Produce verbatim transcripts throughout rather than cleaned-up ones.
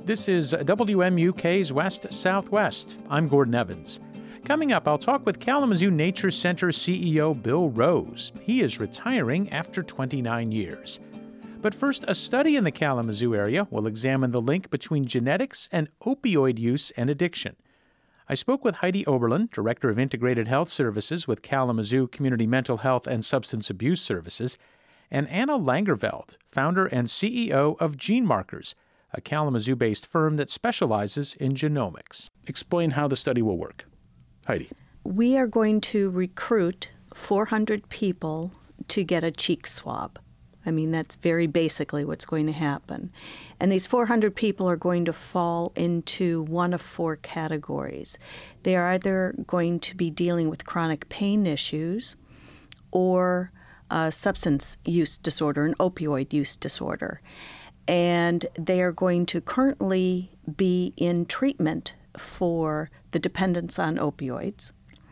This is W M U K's West Southwest. I'm Gordon Evans. Coming up, I'll talk with Kalamazoo Nature Center C E O Bill Rose. He is retiring after twenty-nine years. But first, a study in the Kalamazoo area will examine the link between genetics and opioid use and addiction. I spoke with Heidi Oberlin, Director of Integrated Health Services with Kalamazoo Community Mental Health and Substance Abuse Services, and Anna Langerveld, founder and C E O of Gene Markers, a Kalamazoo-based firm that specializes in genomics. Explain how the study will work. Heidi. We are going to recruit four hundred people to get a cheek swab. I mean, that's very basically what's going to happen. And these four hundred people are going to fall into one of four categories. They are either going to be dealing with chronic pain issues or uh, substance use disorder, an opioid use disorder. And they are going to currently be in treatment for the dependence on opioids.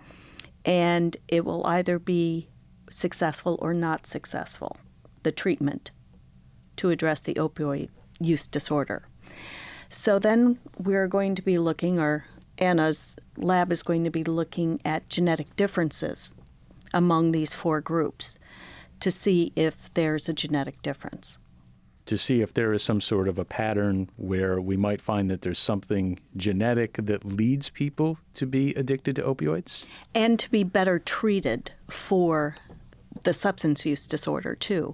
And it will either be successful or not successful, the treatment to address the opioid use disorder. So then we're going to be looking, or Anna's lab is going to be looking at genetic differences among these four groups to see if there's a genetic difference. To see if there is some sort of a pattern where we might find that there's something genetic that leads people to be addicted to opioids? And to be better treated for the substance use disorder, too.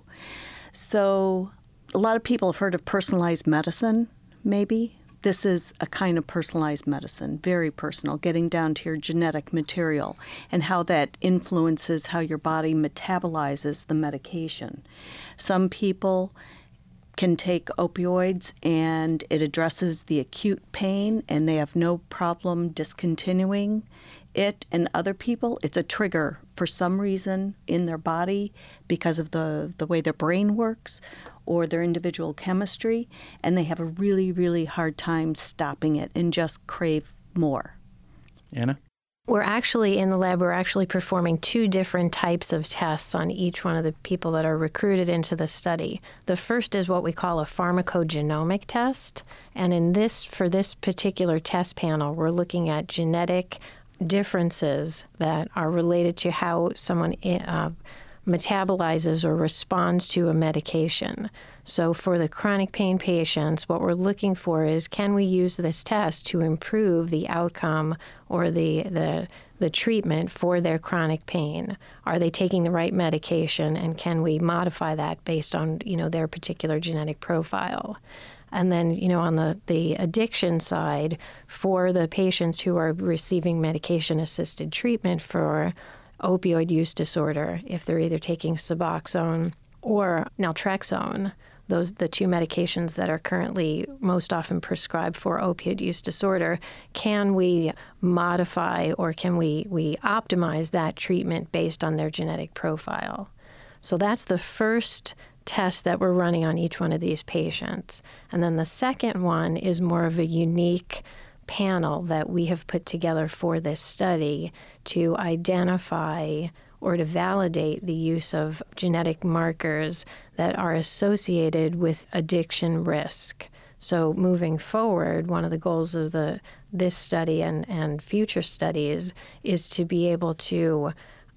So a lot of people have heard of personalized medicine, maybe. This is a kind of personalized medicine, very personal, getting down to your genetic material and how that influences how your body metabolizes the medication. Some people can take opioids and it addresses the acute pain and they have no problem discontinuing it. And other people, it's a trigger for some reason in their body because of the, the way their brain works or their individual chemistry, and they have a really, really hard time stopping it and just crave more. Anna? We're actually, in the lab, we're actually performing two different types of tests on each one of the people that are recruited into the study. The first is what we call a pharmacogenomic test. And in this, for this particular test panel, we're looking at genetic differences that are related to how someone uh, metabolizes or responds to a medication. So for the chronic pain patients, what we're looking for is, can we use this test to improve the outcome or the, the, the treatment for their chronic pain? Are they taking the right medication, and can we modify that based on, you know, their particular genetic profile? And then, you know, on the, the addiction side, for the patients who are receiving medication-assisted treatment for opioid use disorder, if they're either taking Suboxone or naltrexone, those the two medications that are currently most often prescribed for opioid use disorder, can we modify or can we, we optimize that treatment based on their genetic profile? So that's the first test that we're running on each one of these patients. And then the second one is more of a unique panel that we have put together for this study to identify or to validate the use of genetic markers that are associated with addiction risk. So moving forward, one of the goals of the this study and, and future studies is to be able to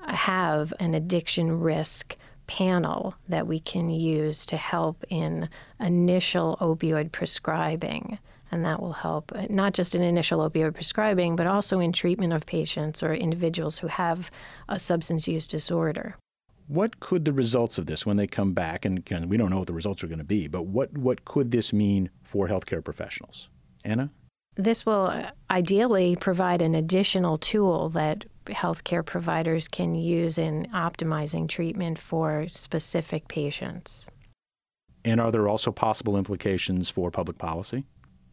have an addiction risk panel that we can use to help in initial opioid prescribing. And that will help not just in initial opioid prescribing, but also in treatment of patients or individuals who have a substance use disorder. What could the results of this, when they come back, and again, we don't know what the results are going to be, but what, what could this mean for healthcare professionals? Anna? This will ideally provide an additional tool that healthcare providers can use in optimizing treatment for specific patients. And are there also possible implications for public policy?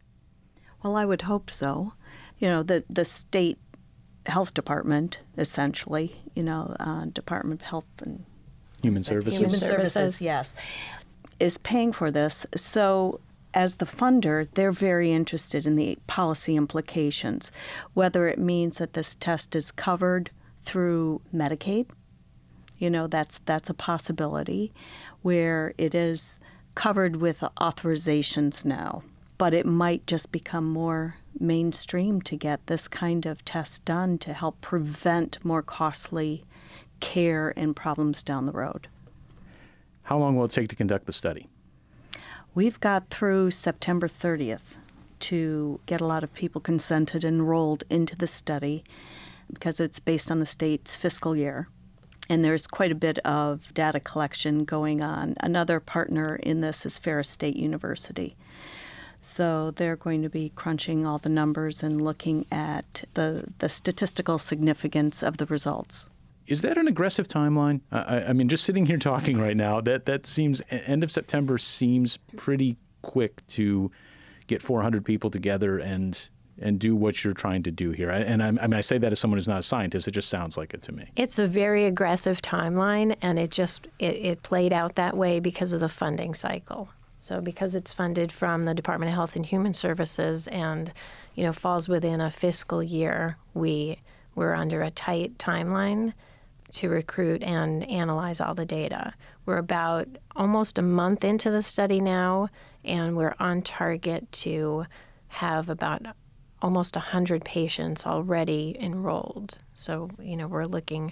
Well, I would hope so. You know, the, the state health department, essentially, you know, uh, Department of Health and Human Services. Human Services. Services, yes, is paying for this. So as the funder, they're very interested in the policy implications, whether it means that this test is covered through Medicaid. You know, that's that's a possibility, where it is covered with authorizations now. but it might just become more mainstream to get this kind of test done to help prevent more costly care and problems down the road. How long will it take to conduct the study? We've got through September thirtieth to get a lot of people consented, enrolled into the study because it's based on the state's fiscal year. And there's quite a bit of data collection going on. Another partner in this is Ferris State University. So they're going to be crunching all the numbers and looking at the, the statistical significance of the results. Is that an aggressive timeline? I, I mean, just sitting here talking right now, that, that seems, end of September seems pretty quick to get four hundred people together and and do what you're trying to do here. And I, I mean, I say that as someone who's not a scientist. It just sounds like it to me. It's a very aggressive timeline, and it just it, it played out that way because of the funding cycle. So because it's funded from the Department of Health and Human Services and, you know, falls within a fiscal year, we we're under a tight timeline to recruit and analyze all the data. We're about almost a month into the study now, and we're on target to have about almost one hundred patients already enrolled. So, you know, we're looking,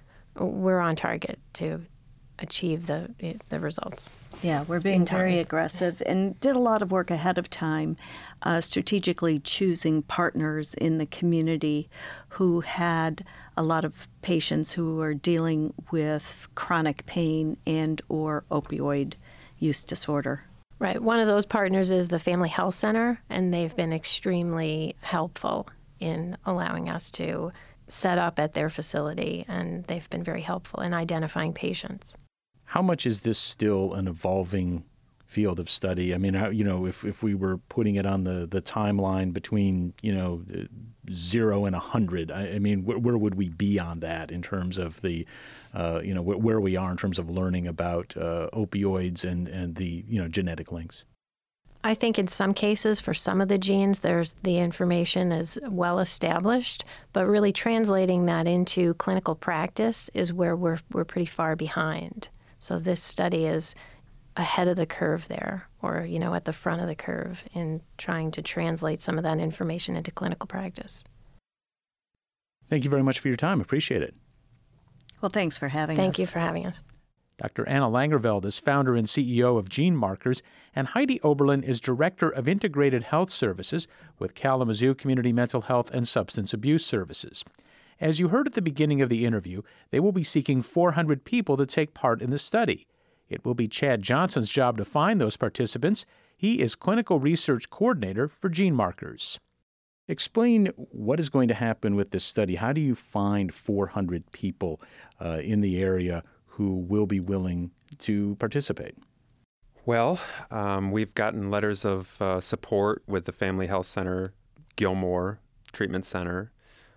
we're on target to achieve the the results. Yeah, we're being very aggressive and did a lot of work ahead of time, uh, strategically choosing partners in the community who had a lot of patients who were dealing with chronic pain and or opioid use disorder. Right. One of those partners is the Family Health Center, and they've been extremely helpful in allowing us to set up at their facility, and they've been very helpful in identifying patients. How much is this still an evolving field of study? I mean, how, you know, if, if we were putting it on the, the timeline between, you know, zero and one hundred, I, I mean, wh- where would we be on that in terms of the, uh, you know, wh- where we are in terms of learning about uh, opioids and, and the, you know, genetic links? I think in some cases, for some of the genes, there's the information is well established, but really translating that into clinical practice is where we're we're pretty far behind. So this study is ahead of the curve there, or, you know, at the front of the curve in trying to translate some of that information into clinical practice. Thank you very much for your time. Appreciate it. Well, thanks for having Thank us. you for having us. Doctor Anna Langerveld is founder and C E O of Gene Markers, and Heidi Oberlin is Director of Integrated Health Services with Kalamazoo Community Mental Health and Substance Abuse Services. As you heard at the beginning of the interview, they will be seeking four hundred people to take part in the study. It will be Chad Johnson's job to find those participants. He is Clinical Research Coordinator for Gene Markers. Explain what is going to happen with this study. How do you find four hundred people uh, in the area who will be willing to participate? Well, um, we've gotten letters of uh, support with the Family Health Center, Gilmore Treatment Center,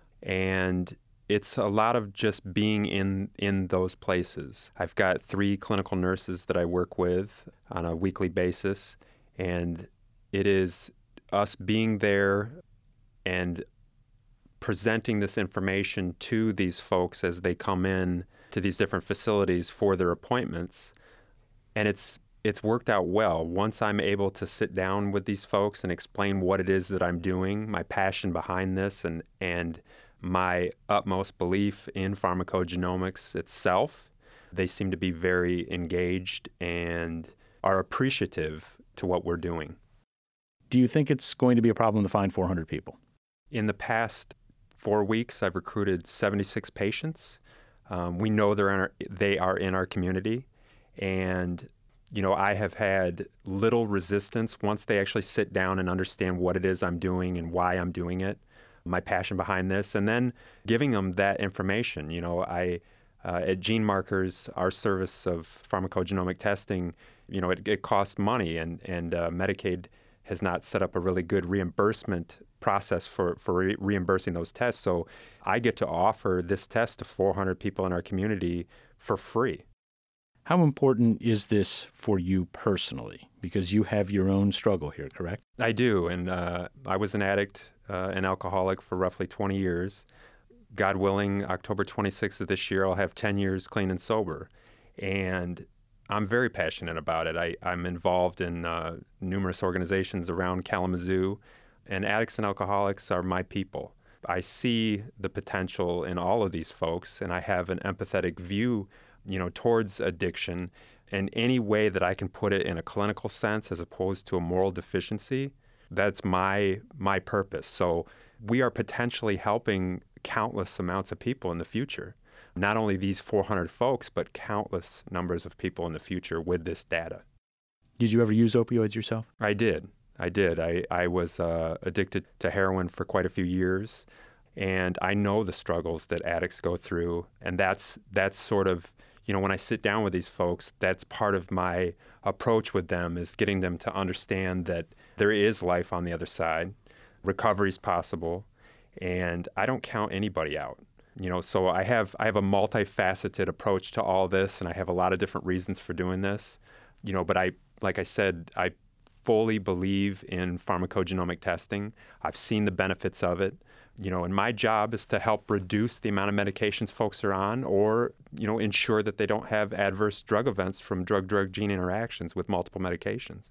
and it's a lot of just being in, in those places. I've got three clinical nurses that I work with on a weekly basis, and it is us being there and presenting this information to these folks as they come in to these different facilities for their appointments. And it's it's worked out well. Once I'm able to sit down with these folks and explain what it is that I'm doing, my passion behind this, and and my utmost belief in pharmacogenomics itself, they seem to be very engaged and are appreciative to what we're doing. Do you think it's going to be a problem to find four hundred people? In the past four weeks, I've recruited seventy-six patients. Um, we know they're in our, they are in our community, and you know, I have had little resistance once they actually sit down and understand what it is I'm doing and why I'm doing it, my passion behind this, and then giving them that information. You know, I uh, at Gene Markers, our service of pharmacogenomic testing, you know, it, it costs money, and and uh, Medicaid has not set up a really good reimbursement process for, for re- reimbursing those tests. So I get to offer this test to four hundred people in our community for free. How important is this for you personally? Because you have your own struggle here, correct? I do, and uh, I was an addict, uh, an alcoholic for roughly twenty years. God willing, October twenty-sixth of this year, I'll have ten years clean and sober. And I'm very passionate about it. I, I'm involved in uh, numerous organizations around Kalamazoo, and addicts and alcoholics are my people. I see the potential in all of these folks, and I have an empathetic view, you know, towards addiction. And any way that I can put it in a clinical sense as opposed to a moral deficiency, that's my my purpose. So we are potentially helping countless amounts of people in the future. Not only these four hundred folks, but countless numbers of people in the future with this data. Did you ever use opioids yourself? I did. I did. I, I was uh, addicted to heroin for quite a few years, and I know the struggles that addicts go through. And that's that's sort of, you know, when I sit down with these folks, that's part of my approach with them, is getting them to understand that there is life on the other side, recovery is possible, and I don't count anybody out. You know, so I have I have a multifaceted approach to all this, and I have a lot of different reasons for doing this. You know, but I, like I said, I fully believe in pharmacogenomic testing. I've seen the benefits of it. You know, and my job is to help reduce the amount of medications folks are on, or, you know, ensure that they don't have adverse drug events from drug-drug gene interactions with multiple medications.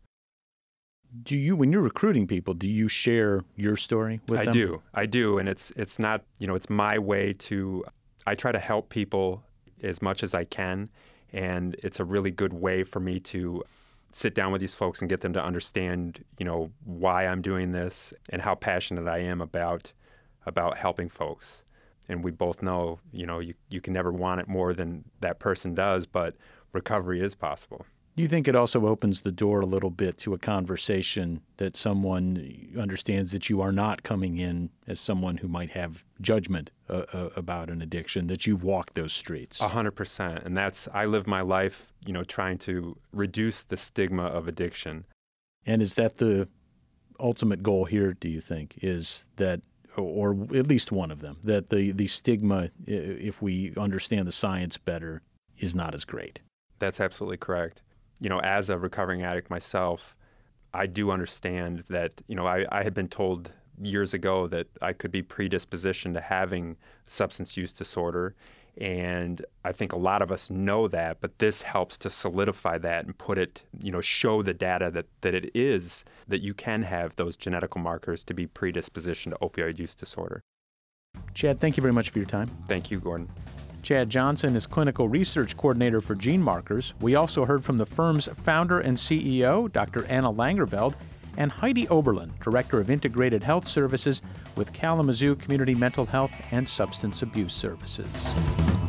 Do you, when you're recruiting people, do you share your story with I them? I do. I do. And it's it's not, you know, it's my way to, I try to help people as much as I can. And it's a really good way for me to sit down with these folks and get them to understand, you know, why I'm doing this and how passionate I am about about helping folks. And we both know, you know, you, you can never want it more than that person does, but recovery is possible. Do you think it also opens the door a little bit to a conversation that someone understands that you are not coming in as someone who might have judgment uh, uh, about an addiction, that you've walked those streets? A hundred percent. And that's, I live my life, you know, trying to reduce the stigma of addiction. And is that the ultimate goal here, do you think, is that, or at least one of them, that the, the stigma, if we understand the science better, is not as great? That's absolutely correct. You know, as a recovering addict myself, I do understand that, you know, I, I had been told years ago that I could be predispositioned to having substance use disorder. And I think a lot of us know that, but this helps to solidify that and put it, you know, show the data that, that it is, that you can have those genetical markers to be predispositioned to opioid use disorder. Chad, thank you very much for your time. Thank you, Gordon. Chad Johnson is Clinical Research Coordinator for Gene Markers. We also heard from the firm's founder and C E O, Doctor Anna Langerveld, and Heidi Oberlin, Director of Integrated Health Services with Kalamazoo Community Mental Health and Substance Abuse Services.